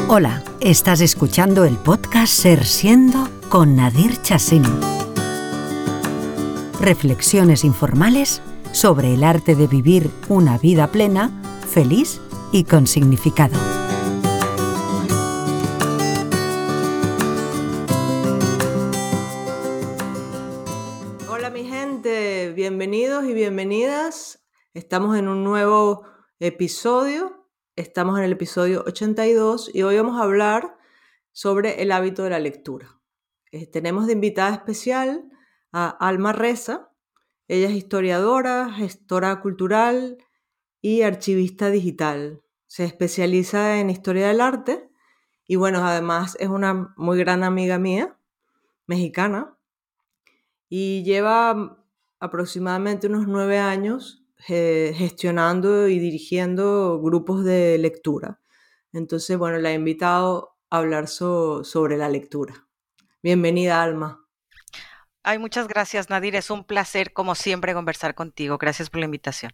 Hola, estás escuchando el podcast Ser Siendo con Nadir Chasini. Reflexiones informales sobre el arte de vivir una vida plena, feliz y con significado. Hola mi gente, bienvenidos y bienvenidas. Estamos en un nuevo episodio. Estamos en el episodio 82 y hoy vamos a hablar sobre el hábito de la lectura. Tenemos de invitada especial a Alma Reza. Ella es historiadora, gestora cultural y archivista digital. Se especializa en historia del arte y bueno, además es una muy gran amiga mía, mexicana, y lleva aproximadamente unos 9 años gestionando y dirigiendo grupos de lectura. Entonces, bueno, la he invitado a hablar sobre la lectura. Bienvenida, Alma. Ay, muchas gracias, Nadir. Es un placer, como siempre, conversar contigo. Gracias por la invitación.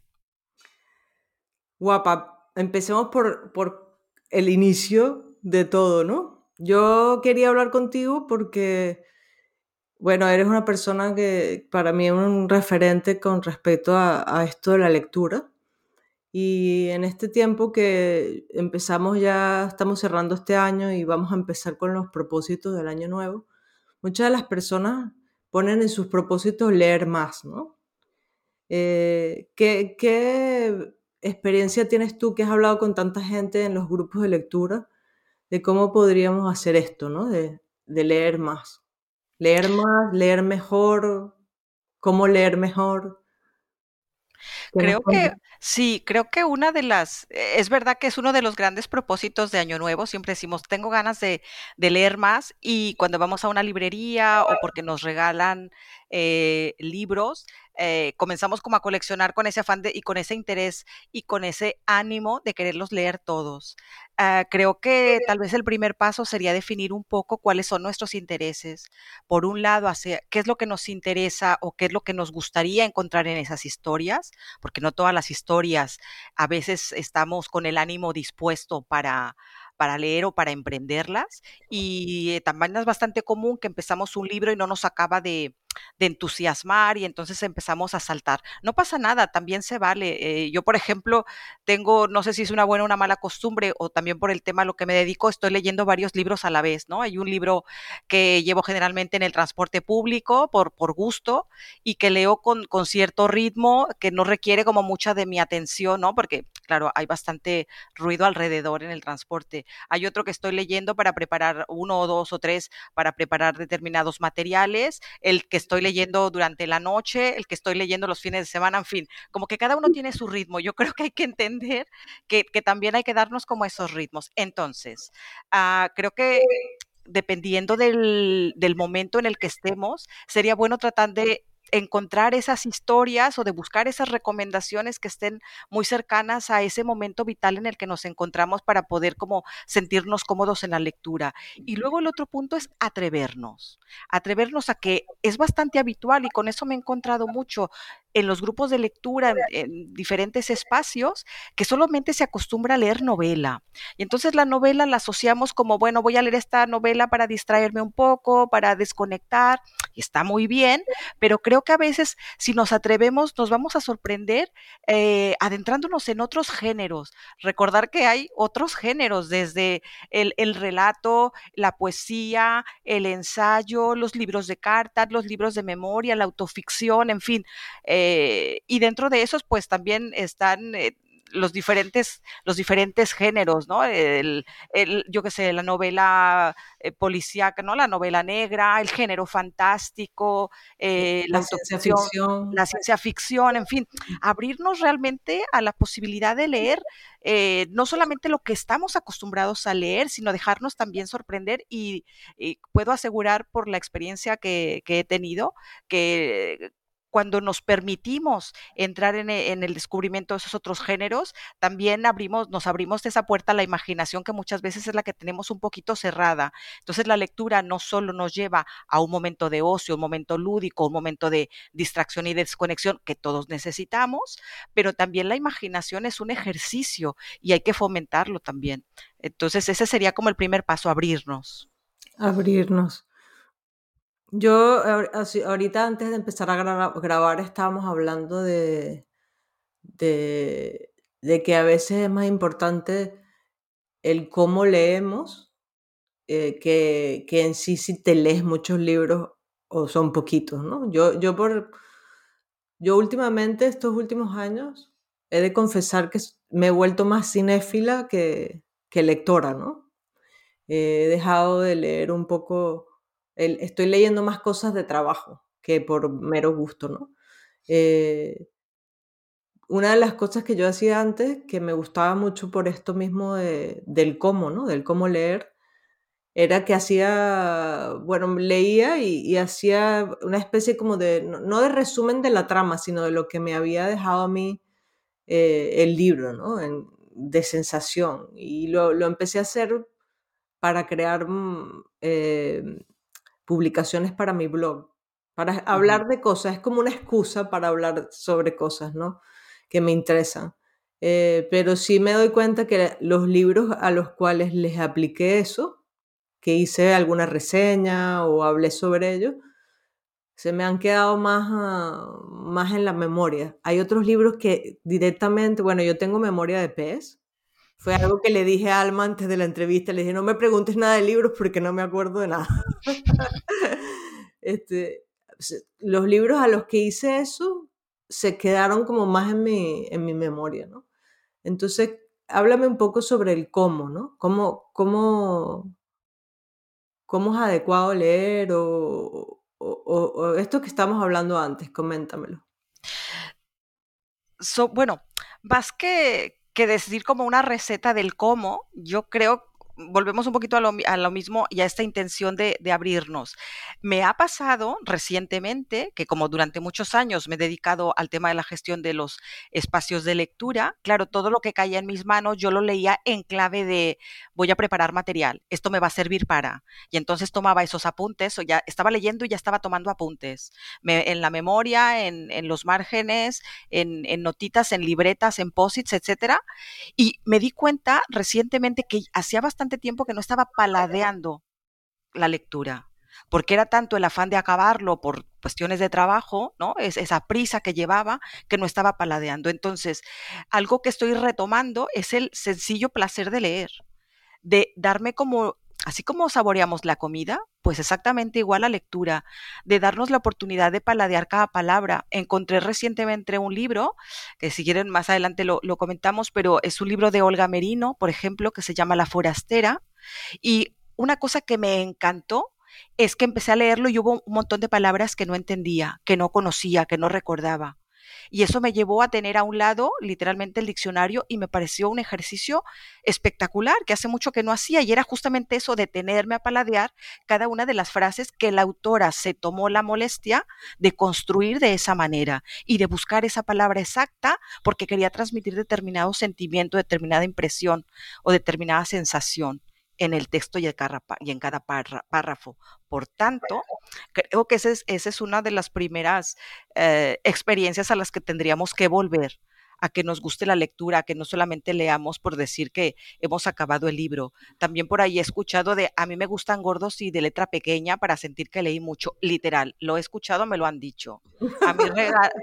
Guapa, empecemos por el inicio de todo, ¿no? Yo quería hablar contigo porque, bueno, eres una persona que para mí es un referente con respecto a esto de la lectura. Y en este tiempo que empezamos ya, estamos cerrando este año y vamos a empezar con los propósitos del año nuevo, muchas de las personas ponen en sus propósitos leer más, ¿no? ¿Qué experiencia tienes tú que has hablado con tanta gente en los grupos de lectura de cómo podríamos hacer esto, ¿no? De leer más. Leer más, leer mejor, cómo leer mejor. ¿Qué nos Creo que cuentas? sí, creo que una de las es verdad que es uno de los grandes propósitos de Año Nuevo. Siempre decimos, tengo ganas de leer más, y cuando vamos a una librería o porque nos regalan libros, comenzamos como a coleccionar con ese afán y con ese interés y con ese ánimo de quererlos leer todos. Creo que tal vez el primer paso sería definir un poco cuáles son nuestros intereses. Por un lado, hacia qué es lo que nos interesa o qué es lo que nos gustaría encontrar en esas historias, porque no todas las historias a veces estamos con el ánimo dispuesto para leer o para emprenderlas. Y también es bastante común que empezamos un libro y no nos acaba de entusiasmar y entonces empezamos a saltar. No pasa nada, también se vale. Yo, por ejemplo, tengo, no sé si es una buena o una mala costumbre, o también por el tema a lo que me dedico, estoy leyendo varios libros a la vez, ¿no? Hay un libro que llevo generalmente en el transporte público por gusto, y que leo con cierto ritmo que no requiere como mucha de mi atención, ¿no? Porque, claro, hay bastante ruido alrededor en el transporte. Hay otro que estoy leyendo para preparar, uno o dos o tres, para preparar determinados materiales, el que estoy leyendo durante la noche, el que estoy leyendo los fines de semana, en fin, como que cada uno tiene su ritmo. Yo creo que hay que entender que también hay que darnos como esos ritmos. Entonces, creo que dependiendo del momento en el que estemos, sería bueno tratar de encontrar esas historias o de buscar esas recomendaciones que estén muy cercanas a ese momento vital en el que nos encontramos, para poder como sentirnos cómodos en la lectura. Y luego el otro punto es atrevernos a que es bastante habitual, y con eso me he encontrado mucho en los grupos de lectura, en diferentes espacios, que solamente se acostumbra a leer novela. Y entonces la novela la asociamos como, bueno, voy a leer esta novela para distraerme un poco, para desconectar, y está muy bien, pero creo que a veces, si nos atrevemos, nos vamos a sorprender adentrándonos en otros géneros. Recordar que hay otros géneros, desde el relato, la poesía, el ensayo, los libros de cartas, los libros de memoria, la autoficción, en fin. Y dentro de esos, pues también están los diferentes géneros, ¿no? Yo qué sé, la novela policíaca, ¿no? La novela negra, el género fantástico, la La ciencia autoficción, ficción. la ciencia ficción, en fin, abrirnos realmente a la posibilidad de leer no solamente lo que estamos acostumbrados a leer, sino dejarnos también sorprender. Y puedo asegurar por la experiencia que he tenido, que cuando nos permitimos entrar en el descubrimiento de esos otros géneros, también nos abrimos esa puerta a la imaginación que muchas veces es la que tenemos un poquito cerrada. Entonces la lectura no solo nos lleva a un momento de ocio, un momento lúdico, un momento de distracción y desconexión que todos necesitamos, pero también la imaginación es un ejercicio y hay que fomentarlo también. Entonces ese sería como el primer paso, abrirnos. Abrirnos. Yo ahorita antes de empezar a grabar estábamos hablando de, de que a veces es más importante el cómo leemos que en sí si te lees muchos libros o son poquitos, ¿no? Yo últimamente, estos últimos años, he de confesar que me he vuelto más cinéfila que lectora, ¿no? He dejado de leer un poco, estoy leyendo más cosas de trabajo que por mero gusto, ¿no? Eh, una de las cosas que yo hacía antes, que me gustaba mucho por esto mismo del cómo, ¿no? Del cómo leer, era que hacía, bueno, leía y hacía una especie como de, no de resumen de la trama, sino de lo que me había dejado a mí el libro, ¿no? De sensación. Y lo empecé a hacer para crear publicaciones para mi blog, para Ujú. hablar de cosas. Es como una excusa para hablar sobre cosas, ¿no? Que me interesan. Pero sí me doy cuenta que los libros a los cuales les apliqué eso, que hice alguna reseña o hablé sobre ello, se me han quedado más en la memoria. Hay otros libros que directamente, bueno, yo tengo memoria de pez. Fue algo que le dije a Alma antes de la entrevista. Le dije, no me preguntes nada de libros porque no me acuerdo de nada. este, los libros a los que hice eso se quedaron como más en mi memoria, ¿no? Entonces, háblame un poco sobre el cómo, ¿no? ¿Cómo es adecuado leer o esto que estamos hablando antes? Coméntamelo. Bueno, más que decir como una receta del cómo, yo creo, volvemos un poquito a lo mismo y a esta intención de abrirnos. Me ha pasado recientemente que como durante muchos años me he dedicado al tema de la gestión de los espacios de lectura, claro, todo lo que caía en mis manos yo lo leía en clave de voy a preparar material, esto me va a servir para, y entonces tomaba esos apuntes, o ya estaba leyendo y ya estaba tomando apuntes, en la memoria, en los márgenes, en notitas, en libretas, en posits, etcétera. Y me di cuenta recientemente que hacía bastante tiempo que no estaba paladeando la lectura, porque era tanto el afán de acabarlo por cuestiones de trabajo, ¿no? Esa prisa que llevaba que no estaba paladeando. Entonces, algo que estoy retomando es el sencillo placer de leer, de darme como, así como saboreamos la comida, pues exactamente igual la lectura, de darnos la oportunidad de paladear cada palabra. Encontré recientemente un libro, que si quieren más adelante lo comentamos, pero es un libro de Olga Merino, por ejemplo, que se llama La Forastera, y una cosa que me encantó es que empecé a leerlo y hubo un montón de palabras que no entendía, que no conocía, que no recordaba. Y eso me llevó a tener a un lado literalmente el diccionario y me pareció un ejercicio espectacular que hace mucho que no hacía y era justamente eso, de tenerme a paladear cada una de las frases que la autora se tomó la molestia de construir de esa manera y de buscar esa palabra exacta porque quería transmitir determinado sentimiento, determinada impresión o determinada sensación en el texto y en cada párrafo. Por tanto, creo que esa es una de las primeras experiencias a las que tendríamos que volver, a que nos guste la lectura, a que no solamente leamos por decir que hemos acabado el libro. También por ahí he escuchado de, a mí me gustan gordos y de letra pequeña para sentir que leí mucho, literal, lo he escuchado, me lo han dicho. A mí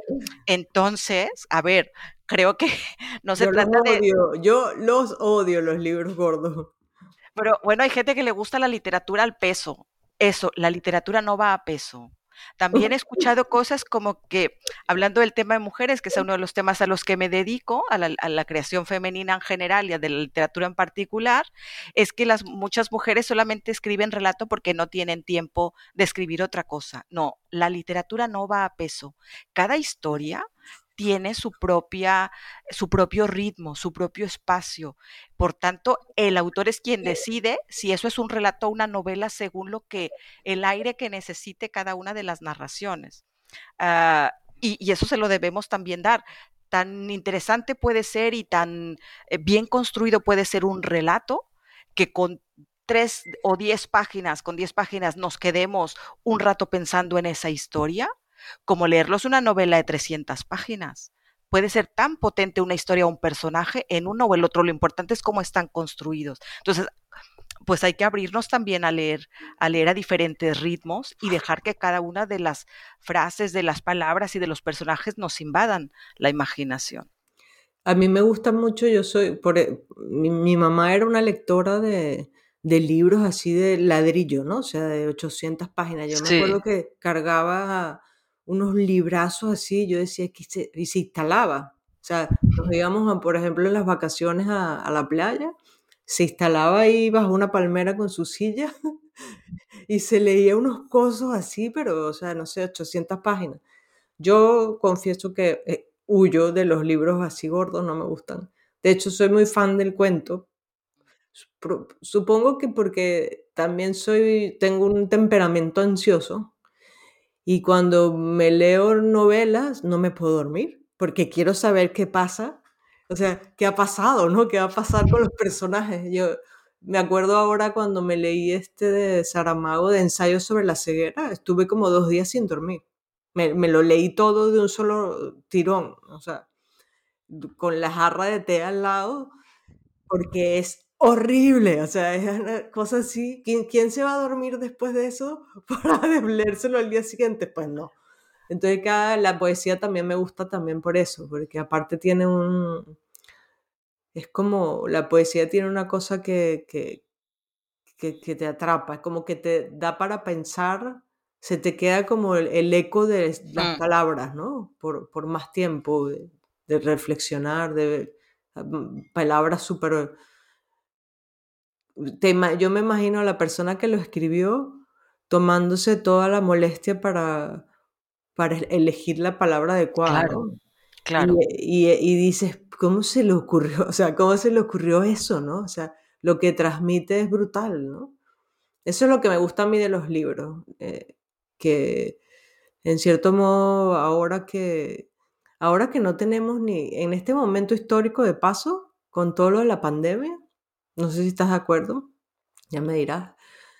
entonces, a ver, creo que no se trata de, Yo los odio los libros gordos. pero bueno, hay gente que le gusta la literatura al peso. Eso, la literatura no va a peso. También he escuchado cosas como que, hablando del tema de mujeres, que es uno de los temas a los que me dedico, a la creación femenina en general y a de la literatura en particular, es que muchas mujeres solamente escriben relato porque no tienen tiempo de escribir otra cosa. No, la literatura no va a peso. Cada historia tiene su propio ritmo, su propio espacio. Por tanto, el autor es quien decide si eso es un relato o una novela según el aire que necesite cada una de las narraciones. y eso se lo debemos también dar. Tan interesante puede ser y tan bien construido puede ser un relato que con 3 o 10 páginas, con 10 páginas nos quedemos un rato pensando en esa historia, como leerlos una novela de 300 páginas. Puede ser tan potente una historia o un personaje en uno o el otro. Lo importante es cómo están construidos. Entonces, pues hay que abrirnos también a leer a diferentes ritmos y dejar que cada una de las frases, de las palabras y de los personajes nos invadan la imaginación. A mí me gusta mucho, mi mamá era una lectora de libros así de ladrillo, ¿no? O sea, de 800 páginas. Yo me Sí. acuerdo que cargaba unos librazos así, yo decía y se instalaba. O sea, nos íbamos, por ejemplo, en las vacaciones a la playa, se instalaba ahí bajo una palmera con su silla y se leía unos cosos así, pero, o sea, no sé, 800 páginas. Yo confieso que huyo de los libros así gordos, no me gustan. De hecho, soy muy fan del cuento. Supongo que porque también tengo un temperamento ansioso y cuando me leo novelas no me puedo dormir porque quiero saber qué pasa, o sea, qué ha pasado, ¿no? ¿Qué va a pasar con los personajes? Yo me acuerdo ahora cuando me leí este de Saramago de Ensayo sobre la ceguera, estuve como 2 días sin dormir. Me lo leí todo de un solo tirón, o sea, con la jarra de té al lado, porque es horrible, o sea, es una cosa así. ¿Quién se va a dormir después de eso para leérselo al día siguiente? Pues no. Entonces, la poesía también me gusta también por eso, porque aparte es como, la poesía tiene una cosa que te atrapa, es como que te da para pensar, se te queda como el eco de las Mm. palabras, ¿no? Por más tiempo, de reflexionar, palabras súper. Yo me imagino a la persona que lo escribió tomándose toda la molestia para elegir la palabra adecuada, Claro, ¿no? claro. Y dices, ¿cómo se le ocurrió? O sea, ¿cómo se le ocurrió eso, no? O sea, lo que transmite es brutal, ¿no? Eso es lo que me gusta a mí de los libros, que en cierto modo ahora que no tenemos ni en este momento histórico de paso, con todo lo de la pandemia, no sé si estás de acuerdo, ya me dirás,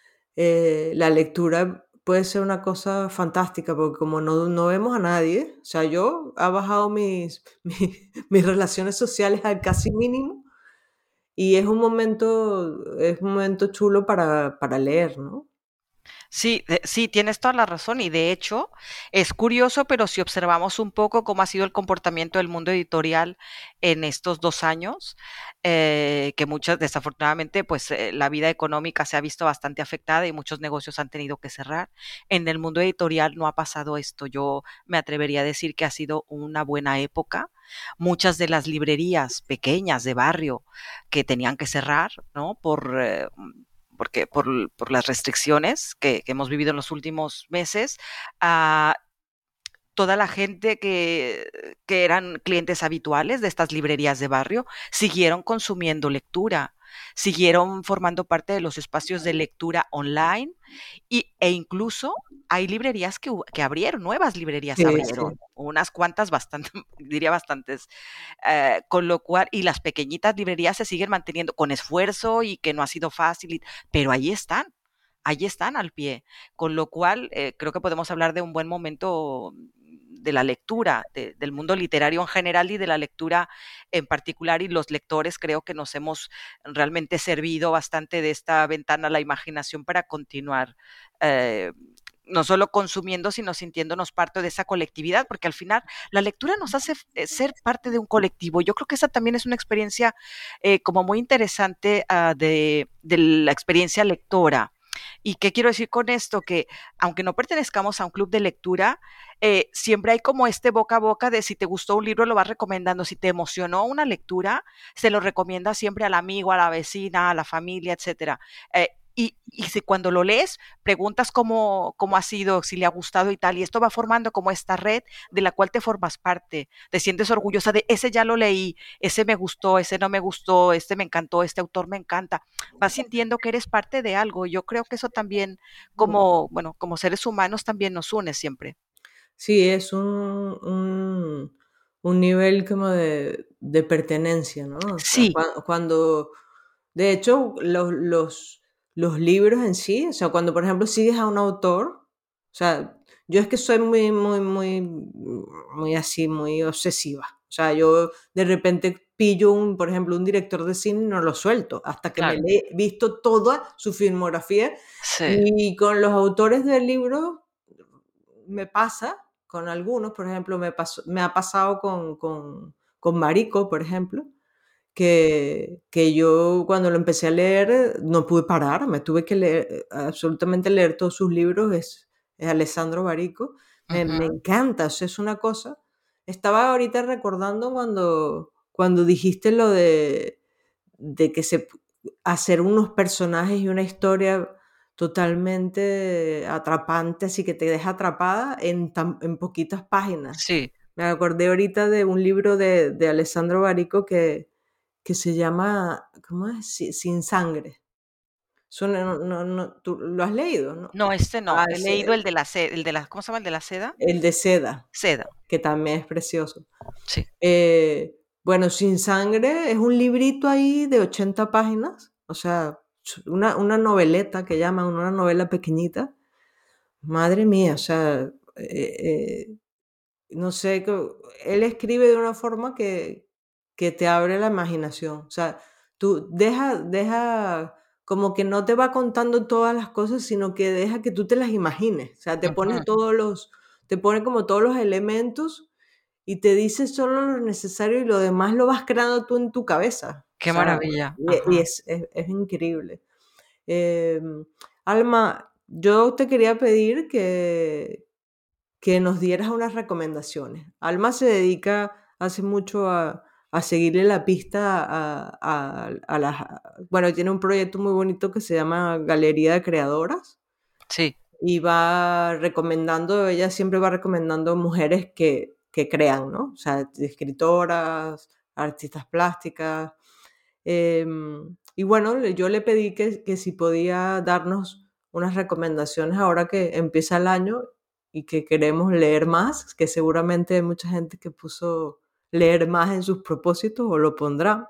la lectura puede ser una cosa fantástica, porque como no vemos a nadie, o sea, yo he bajado mis relaciones sociales al casi mínimo y es un momento chulo para leer, ¿no? Sí, sí, tienes toda la razón y de hecho es curioso, pero si observamos un poco cómo ha sido el comportamiento del mundo editorial en estos 2 años, que muchas, desafortunadamente, pues la vida económica se ha visto bastante afectada y muchos negocios han tenido que cerrar. En el mundo editorial no ha pasado esto. Yo me atrevería a decir que ha sido una buena época. Muchas de las librerías pequeñas de barrio que tenían que cerrar, ¿no? Porque por las restricciones que hemos vivido en los últimos meses, a toda la gente que eran clientes habituales de estas librerías de barrio siguieron consumiendo lectura, siguieron formando parte de los espacios de lectura online e incluso hay librerías que abrieron, nuevas librerías Sí, sí. abrieron, unas cuantas, bastante, diría bastantes, con lo cual, y las pequeñitas librerías se siguen manteniendo con esfuerzo y que no ha sido fácil, pero ahí están al pie, con lo cual creo que podemos hablar de un buen momento de la lectura, del mundo literario en general y de la lectura en particular, y los lectores creo que nos hemos realmente servido bastante de esta ventana a la imaginación para continuar eh, no solo consumiendo, sino sintiéndonos parte de esa colectividad, porque al final la lectura nos hace ser parte de un colectivo. Yo creo que esa también es una experiencia como muy interesante de la experiencia lectora. ¿Y qué quiero decir con esto? Que aunque no pertenezcamos a un club de lectura, siempre hay como este boca a boca de si te gustó un libro lo vas recomendando, si te emocionó una lectura, se lo recomienda siempre al amigo, a la vecina, a la familia, etcétera. Y si cuando lo lees, preguntas cómo ha sido, si le ha gustado y tal, y esto va formando como esta red de la cual te formas parte, te sientes orgullosa de ese ya lo leí, ese me gustó, ese no me gustó, este me encantó, este autor me encanta, vas sintiendo que eres parte de algo. Yo creo que eso también, como, bueno, como seres humanos también nos une siempre. Sí, es un nivel como de pertenencia, ¿no? O sea, Sí, cuando, de hecho, los libros en sí, o sea, cuando por ejemplo sigues a un autor, o sea, yo es que soy muy así, muy obsesiva. O sea, yo de repente pillo por ejemplo, un director de cine y no lo suelto hasta que me claro, he visto toda su filmografía. sí, Y con los autores del libro me pasa con algunos, por ejemplo, me ha pasado con Marico, por ejemplo, que yo cuando lo empecé a leer no pude parar, me tuve que leer, absolutamente leer todos sus libros, es Alessandro Barico, me ujú, encanta, o sea, es una cosa. Estaba ahorita recordando cuando dijiste lo de que hacer unos personajes y una historia totalmente atrapante, así que te deja atrapada en poquitas páginas. sí, Me acordé ahorita de un libro de Alessandro Barico que se llama, ¿cómo es? Sin sangre. ¿Tú lo has leído? ¿No? no, este Ah, no, he leído el de la, ¿cómo se llama? El de la seda, el de Seda, seda, que también es precioso. sí, Bueno, Sin Sangre es un librito ahí de 80 páginas, o sea, una noveleta que llaman, una novela pequeñita. Madre mía, o sea, no sé, él escribe de una forma que te abre la imaginación. O sea, tú deja, como que no te va contando todas las cosas, sino que deja que tú te las imagines. O sea, ujú, te pone como todos los elementos y te dice solo lo necesario y lo demás lo vas creando tú en tu cabeza. O qué sea, maravilla, y ajá. es increíble. Em, Alma, yo te quería pedir que nos dieras unas recomendaciones. Alma se dedica hace mucho a seguirle la pista a las... Bueno, tiene un proyecto muy bonito que se llama Galería de Creadoras Sí, y ella siempre va recomendando mujeres que crean, ¿no? O sea, escritoras, artistas plásticas. Y bueno, yo le pedí que si podía darnos unas recomendaciones ahora que empieza el año y que queremos leer más, que seguramente hay mucha gente que puso leer más en sus propósitos o lo pondrá,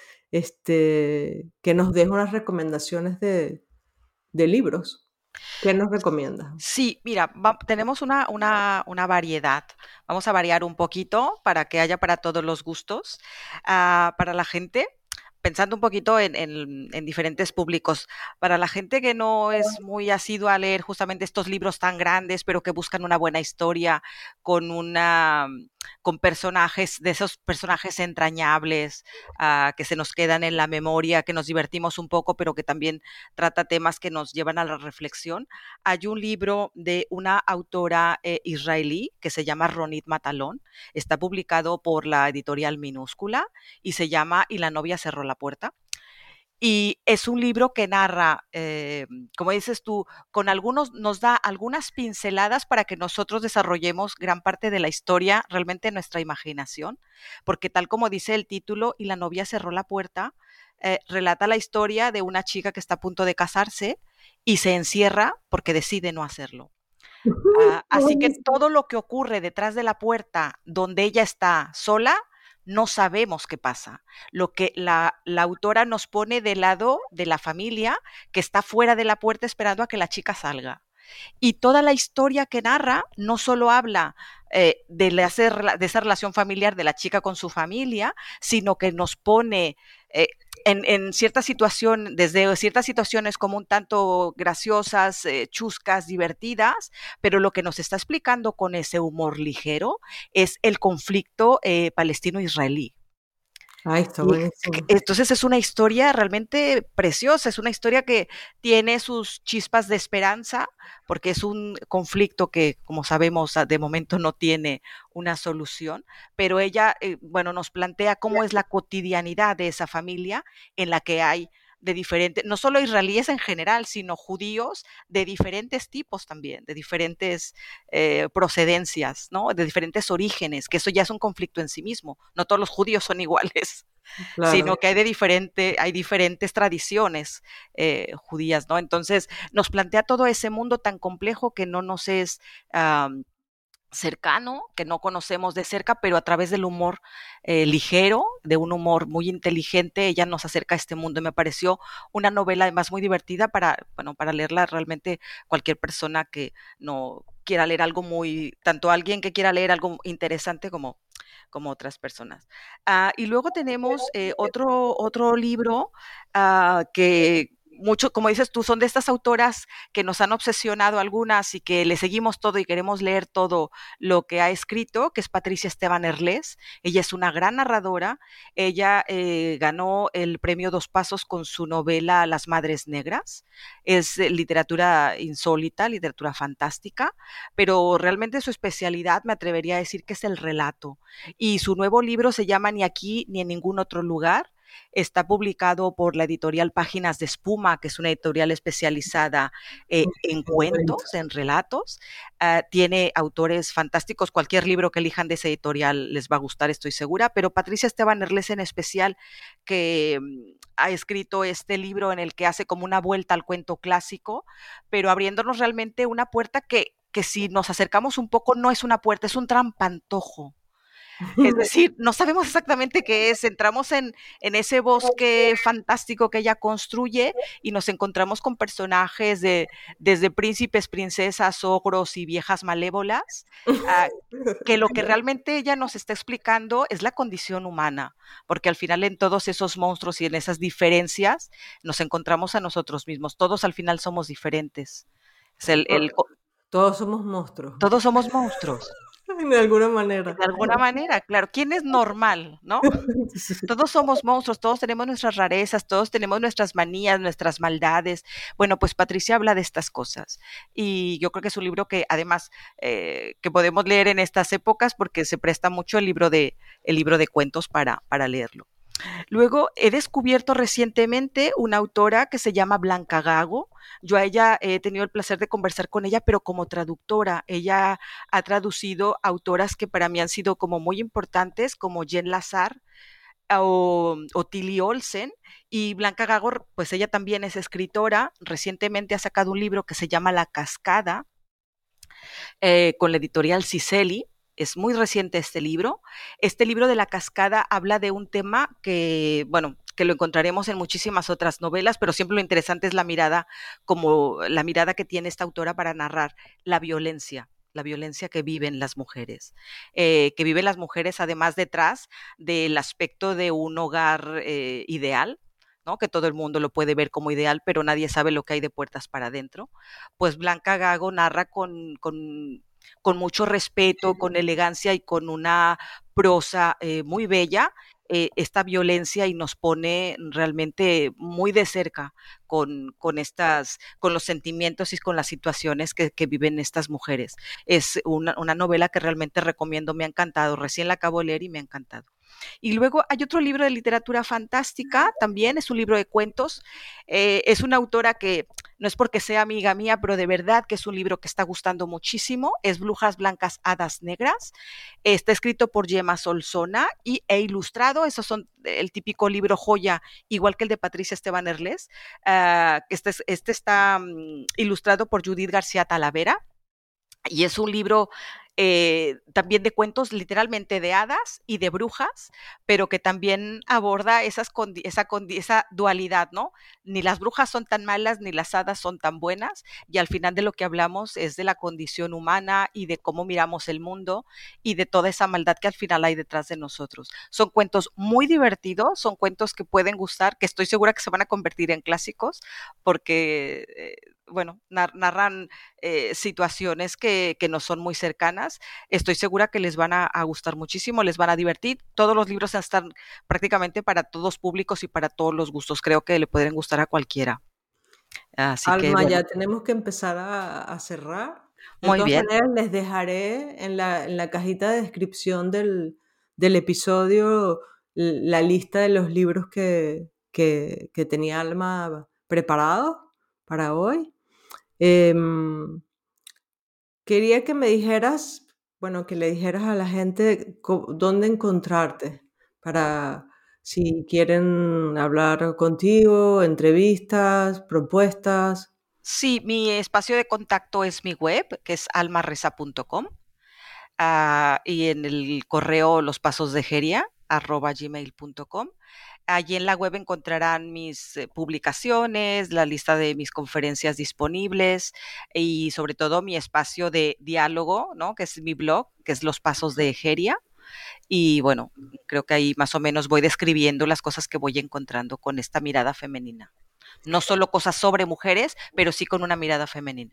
que nos deje unas recomendaciones de libros. ¿Qué nos recomiendas? sí, mira, tenemos una variedad. Vamos a variar un poquito para que haya para todos los gustos, para la gente, pensando un poquito en diferentes públicos. Para la gente que no es muy asidua a leer justamente estos libros tan grandes, pero que buscan una buena historia con con personajes, de esos personajes entrañables, que se nos quedan en la memoria, que nos divertimos un poco, pero que también trata temas que nos llevan a la reflexión. Hay un libro de una autora israelí que se llama Ronit Matalón, está publicado por la editorial Minúscula y se llama Y la novia cerró la puerta. Y es un libro que narra, como dices tú, con algunos, nos da algunas pinceladas para que nosotros desarrollemos gran parte de la historia realmente en nuestra imaginación, porque tal como dice el título, Y la novia cerró la puerta, relata la historia de una chica que está a punto de casarse y se encierra porque decide no hacerlo. Así que Buenísimo. todo lo que ocurre detrás de la puerta donde ella está sola, no sabemos qué pasa. Lo que la autora nos pone del lado de la familia que está fuera de la puerta esperando a que la chica salga. Y toda la historia que narra no solo habla de esa relación familiar de la chica con su familia, sino que nos pone en cierta situación, desde ciertas situaciones como un tanto graciosas, chuscas, divertidas, pero lo que nos está explicando con ese humor ligero es el conflicto palestino-israelí. Ay, está Y buenísimo. entonces es una historia realmente preciosa, es una historia que tiene sus chispas de esperanza, porque es un conflicto que, como sabemos, de momento no tiene una solución, pero ella, bueno, nos plantea cómo es la cotidianidad de esa familia en la que hay de diferentes, no solo israelíes en general, sino judíos de diferentes tipos también, de diferentes procedencias, ¿no? De diferentes orígenes, que eso ya es un conflicto en sí mismo. No todos los judíos son iguales, Claro. sino que hay diferentes tradiciones judías, ¿no? Entonces nos plantea todo ese mundo tan complejo que no nos es cercano, que no conocemos de cerca, pero a través del humor ligero, de un humor muy inteligente, ella nos acerca a este mundo. Y me pareció una novela además muy divertida para, bueno, para leerla realmente cualquier persona que no quiera leer algo muy, tanto alguien que quiera leer algo interesante como otras personas. Y luego tenemos otro libro que mucho, como dices tú, son de estas autoras que nos han obsesionado algunas y que le seguimos todo y queremos leer todo lo que ha escrito, que es Patricia Esteban Herlés. Ella es una gran narradora. Ella ganó el premio Dos Pasos con su novela Las Madres Negras. Es literatura insólita, literatura fantástica, pero realmente su especialidad, me atrevería a decir que es el relato. Y su nuevo libro se llama Ni aquí ni en ningún otro lugar. Está publicado por la editorial Páginas de Espuma, que es una editorial especializada en En cuentos, cuentos. en relatos. Tiene autores fantásticos. Cualquier libro que elijan de esa editorial les va a gustar, estoy segura. Pero Patricia Esteban Erles en especial, que ha escrito este libro en el que hace como una vuelta al cuento clásico, pero abriéndonos realmente una puerta que si nos acercamos un poco no es una puerta, es un trampantojo. Es decir, no sabemos exactamente qué es. Entramos en ese bosque fantástico que ella construye y nos encontramos con personajes desde príncipes, princesas, ogros y viejas malévolas, ah, que lo que realmente ella nos está explicando es la condición humana, porque al final en todos esos monstruos y en esas diferencias nos encontramos a nosotros mismos. Todos al final somos diferentes. Es Todos somos monstruos, todos somos monstruos. de alguna manera. De alguna manera, claro. ¿Quién es normal, no? Todos somos monstruos, todos tenemos nuestras rarezas, todos tenemos nuestras manías, nuestras maldades. Bueno, pues Patricia habla de estas cosas y yo creo que es un libro que además que podemos leer en estas épocas porque se presta mucho el libro de cuentos para leerlo. Luego he descubierto recientemente una autora que se llama Blanca Gago. Yo a ella he tenido el placer de conversar con ella, pero como traductora. Ella ha traducido autoras que para mí han sido como muy importantes, como Jen Lazar o Tilly Olsen. Y Blanca Gago, pues ella también es escritora. Recientemente ha sacado un libro que se llama La Cascada, con la editorial Ciceli. Es muy reciente este libro. Este libro de La Cascada habla de un tema que, bueno, que lo encontraremos en muchísimas otras novelas, pero siempre lo interesante es la mirada, como la mirada que tiene esta autora para narrar la violencia que viven las mujeres, que viven las mujeres además detrás del aspecto de un hogar ideal, ¿no? Que todo el mundo lo puede ver como ideal, pero nadie sabe lo que hay de puertas para adentro. Pues Blanca Gago narra con mucho respeto, con elegancia y con una prosa muy bella esta violencia y nos pone realmente muy de cerca con los sentimientos y con las situaciones que viven estas mujeres. Es una novela que realmente recomiendo, me ha encantado, recién la acabo de leer y me ha encantado. Y luego hay otro libro de literatura fantástica, también es un libro de cuentos, es una autora que no es porque sea amiga mía, pero de verdad que es un libro que está gustando muchísimo, es Brujas Blancas, Hadas Negras, está escrito por Gemma Solsona e ilustrado, esos son el típico libro joya, igual que el de Patricia Esteban Erles, este está ilustrado por Judith García Talavera, y es un libro también de cuentos literalmente de hadas y de brujas, pero que también aborda esa dualidad, ¿no? Ni las brujas son tan malas, ni las hadas son tan buenas, y al final de lo que hablamos es de la condición humana y de cómo miramos el mundo y de toda esa maldad que al final hay detrás de nosotros. Son cuentos muy divertidos, son cuentos que pueden gustar, que estoy segura que se van a convertir en clásicos, porque bueno, narran situaciones que no son muy cercanas. Estoy segura que les van a gustar muchísimo, les van a divertir. Todos los libros están prácticamente para todos públicos y para todos los gustos. Creo que le pueden gustar a cualquiera. Así que Alma, bueno, ya tenemos que empezar a cerrar. De muy todas bien. maneras, les dejaré en la cajita de descripción del episodio la lista de los libros que tenía Alma preparados para hoy. Em, Quería que me dijeras, bueno, que le dijeras a la gente dónde encontrarte para si quieren hablar contigo, entrevistas, propuestas. Sí, mi espacio de contacto es mi web, que es almareza.com. y en el correo lospasosdegeria@gmail.com. Allí en la web encontrarán mis publicaciones, la lista de mis conferencias disponibles y sobre todo mi espacio de diálogo, ¿no? Que es mi blog, que es Los Pasos de Egeria. Y bueno, creo que ahí más o menos voy describiendo las cosas que voy encontrando con esta mirada femenina. No solo cosas sobre mujeres, pero sí con una mirada femenina.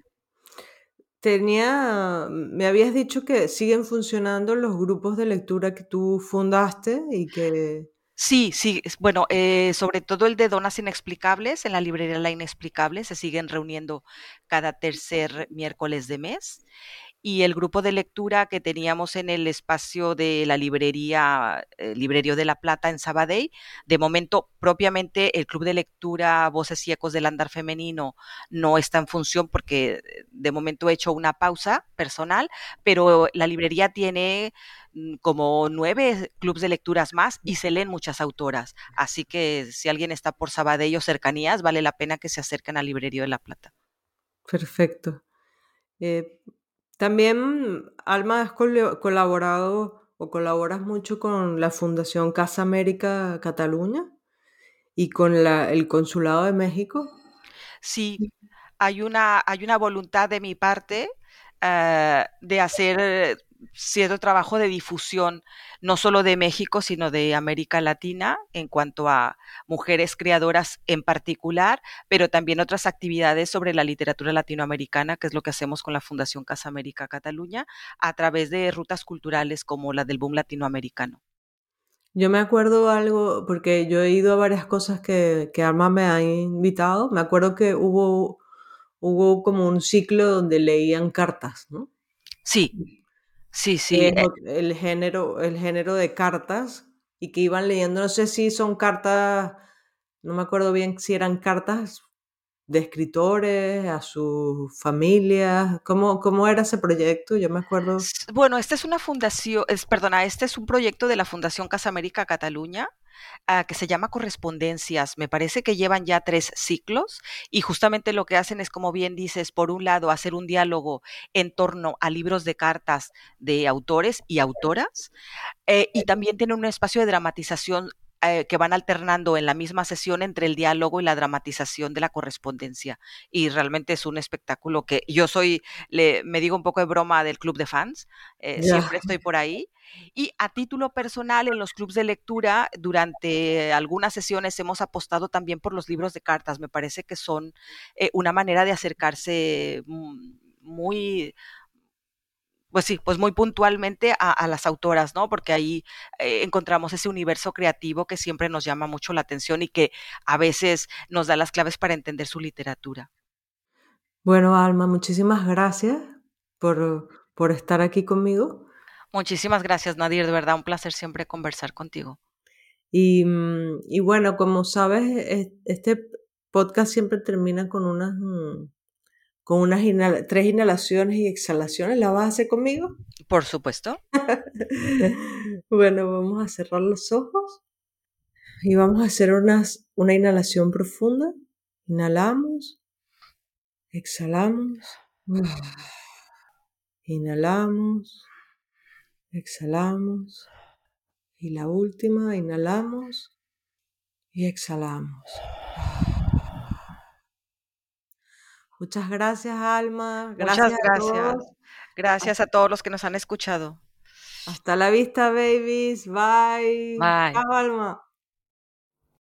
Me habías dicho que siguen funcionando los grupos de lectura que tú fundaste y que... Sí, sí, bueno, sobre todo el de Donas Inexplicables, en la librería La Inexplicable, se siguen reuniendo cada tercer miércoles de mes. Y el grupo de lectura que teníamos en el espacio de la librería, Librerío de la Plata en Sabadell, de momento propiamente el club de lectura Voces y Ecos del Andar Femenino no está en función porque de momento he hecho una pausa personal, pero la librería tiene como 9 clubs de lecturas más y se leen muchas autoras. Así que si alguien está por Sabadell o cercanías, vale la pena que se acerquen al Librerío de la Plata. Perfecto. Eh, También, Alma, has colaborado o colaboras mucho con la Fundación Casa América Cataluña y con el Consulado de México. Sí, hay una voluntad de mi parte de hacer cierto trabajo de difusión, no solo de México, sino de América Latina, en cuanto a mujeres creadoras en particular, pero también otras actividades sobre la literatura latinoamericana, que es lo que hacemos con la Fundación Casa América Cataluña, a través de rutas culturales como la del boom latinoamericano. Yo me acuerdo algo, porque yo he ido a varias cosas que Alma me ha invitado. Me acuerdo que hubo como un ciclo donde leían cartas, ¿no? Sí, sí, Que sí. es el género de cartas y que iban leyendo, no sé si son cartas, no me acuerdo bien si eran cartas de escritores a sus familias. ¿Cómo era ese proyecto? Yo me acuerdo. Bueno, esta es una fundación, perdona, este es un proyecto de la Fundación Casa América Cataluña, que se llama Correspondencias. Me parece que llevan ya 3 ciclos y justamente lo que hacen es, como bien dices, por un lado, hacer un diálogo en torno a libros de cartas de autores y autoras, y también tienen un espacio de dramatización que van alternando en la misma sesión entre el diálogo y la dramatización de la correspondencia. Y realmente es un espectáculo que yo me digo un poco de broma del club de fans, Ya. siempre estoy por ahí. Y a título personal, en los clubs de lectura, durante algunas sesiones hemos apostado también por los libros de cartas. Me parece que son una manera de acercarse muy, pues sí, pues muy puntualmente a las autoras, ¿no? Porque ahí encontramos ese universo creativo que siempre nos llama mucho la atención y que a veces nos da las claves para entender su literatura. Bueno, Alma, muchísimas gracias por estar aquí conmigo. Muchísimas gracias, Nadir, de verdad, un placer siempre conversar contigo. Y bueno, como sabes, este podcast siempre termina con unas 3 inhalaciones y exhalaciones. ¿La vas a hacer conmigo? Por supuesto. Bueno, vamos a cerrar los ojos y vamos a hacer una inhalación profunda. Inhalamos, exhalamos. Inhalamos, exhalamos. Y la última, inhalamos y exhalamos. Muchas gracias, Alma. Muchas Gracias a gracias. todos. Gracias a todos los que nos han escuchado. Hasta la vista, babies. Bye. Bye. Chao, Alma.